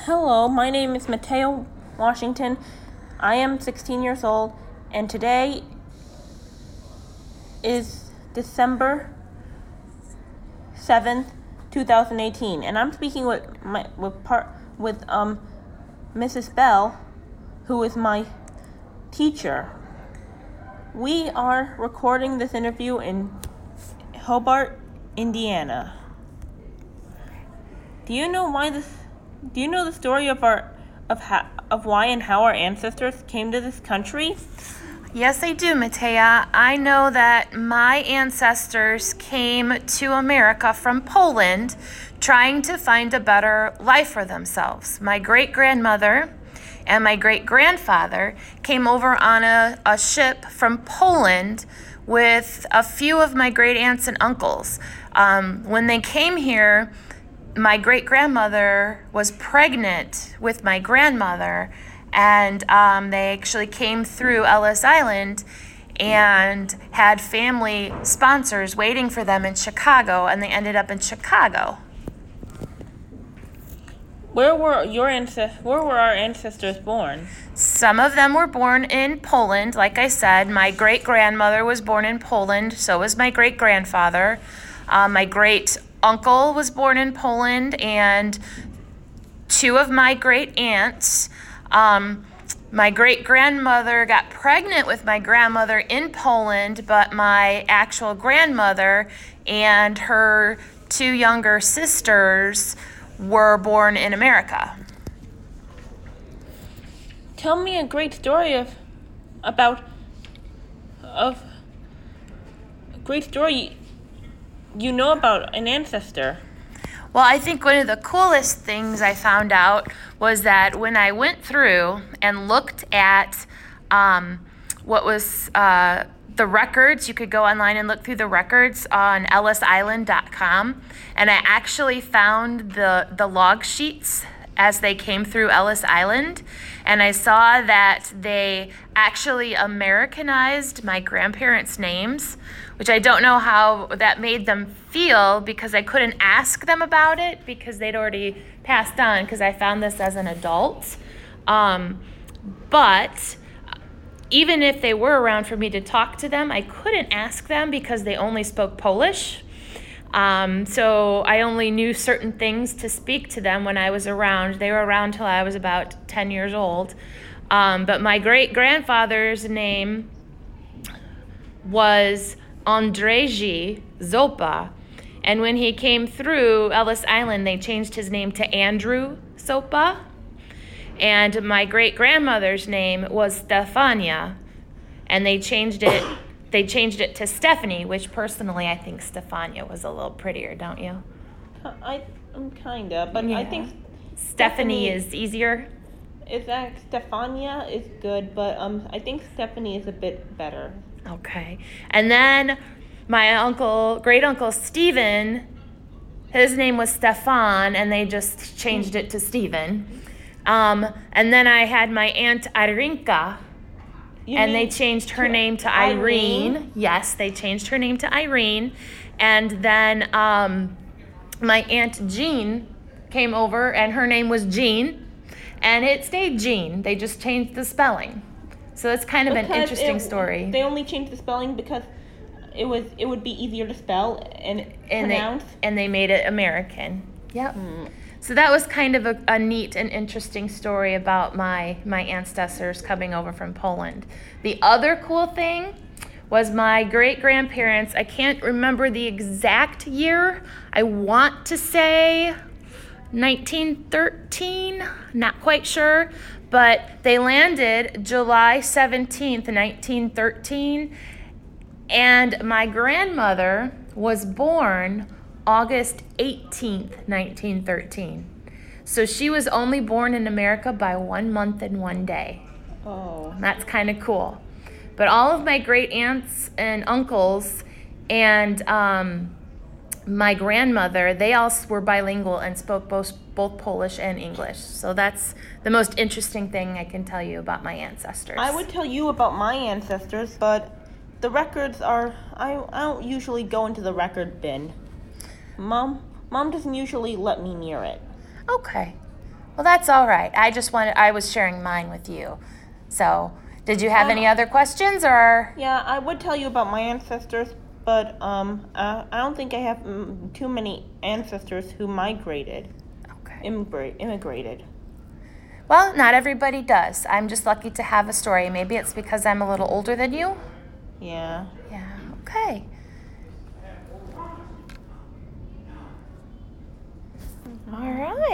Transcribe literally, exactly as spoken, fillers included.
Hello, my name is Mateo Washington. I am sixteen years old, and today is December seventh, twenty eighteen, and I'm speaking with my with part with um Missus Bell, who is my teacher. We are recording this interview in Hobart, Indiana. Do you know why this? Do you know the story of our of how of why and how our ancestors came to this country? Yes, I do, Matea. I know that my ancestors came to America from Poland trying to find a better life for themselves. My great-grandmother and my great-grandfather came over on a, a ship from Poland with a few of my great-aunts and uncles. Um, when they came here, my great-grandmother was pregnant with my grandmother, and um, they actually came through Ellis Island and had family sponsors waiting for them in Chicago, and they ended up in Chicago. Where were your ancest- Where were our ancestors born? Some of them were born in Poland, like I said. My great-grandmother was born in Poland, so was my great-grandfather. Uh, my great uncle was born in Poland, and two of my great aunts. Um, my great grandmother got pregnant with my grandmother in Poland, but my actual grandmother and her two younger sisters were born in America. Tell me a great story of about of a great story you know about an ancestor. Well, I think one of the coolest things I found out was that when I went through and looked at um, what was uh, the records, you could go online and look through the records on ellis island dot com, and I actually found the, the log sheets as they came through Ellis Island, and I saw that they actually Americanized my grandparents' names, which I don't know how that made them feel because I couldn't ask them about it because they'd already passed on because I found this as an adult. Um, but even if they were around for me to talk to them, I couldn't ask them because they only spoke Polish. Um, so I only knew certain things to speak to them when I was around. They were around till I was about ten years old. Um, but my great-grandfather's name was Andrzej Zopa. And when he came through Ellis Island, they changed his name to Andrew Zopa. And my great-grandmother's name was Stefania. And they changed it They changed it to Stephanie, which personally I think Stefania was a little prettier, don't you? I I'm kinda, but Yeah. I think Stephanie is easier. is that Stefania is good, but um I think Stephanie is a bit better. Okay. And then my uncle, great uncle Stephen, his name was Stefan, and they just changed it to Stephen. Um, and then I had my aunt Irinka. You And mean they changed her to name to Irene. Irene? Yes, they changed her name to Irene. And then um, my Aunt Jean came over, and her name was Jean. And it stayed Jean. They just changed the spelling. So it's kind of an Because interesting it- story. They only changed the spelling because it was it would be easier to spell and, and pronounce. they and they made it American. Yep. Hmm. So that was kind of a, a neat and interesting story about my my ancestors coming over from Poland. The other cool thing was my great grandparents. I can't remember the exact year. I want to say nineteen thirteen, not quite sure, but they landed July seventeenth, nineteen thirteen, and my grandmother was born August eighteenth, nineteen thirteen. So she was only born in America by one month and one day. Oh. That's kind of cool. But all of my great aunts and uncles and um, my grandmother, they all were bilingual and spoke both, both Polish and English. So that's the most interesting thing I can tell you about my ancestors. I would tell you about my ancestors, but the records are I I don't usually go into the record bin. Mom, Mom doesn't usually let me near it. Okay. Well, that's all right. I just wanted, I was sharing mine with you. So, did you have Um, any other questions or? Yeah, I would tell you about my ancestors, but um, uh, I don't think I have mm, too many ancestors who migrated, Okay. immigrate, immigrated. Well, not everybody does. I'm just lucky to have a story. Maybe it's because I'm a little older than you. Yeah. Yeah, okay. All right.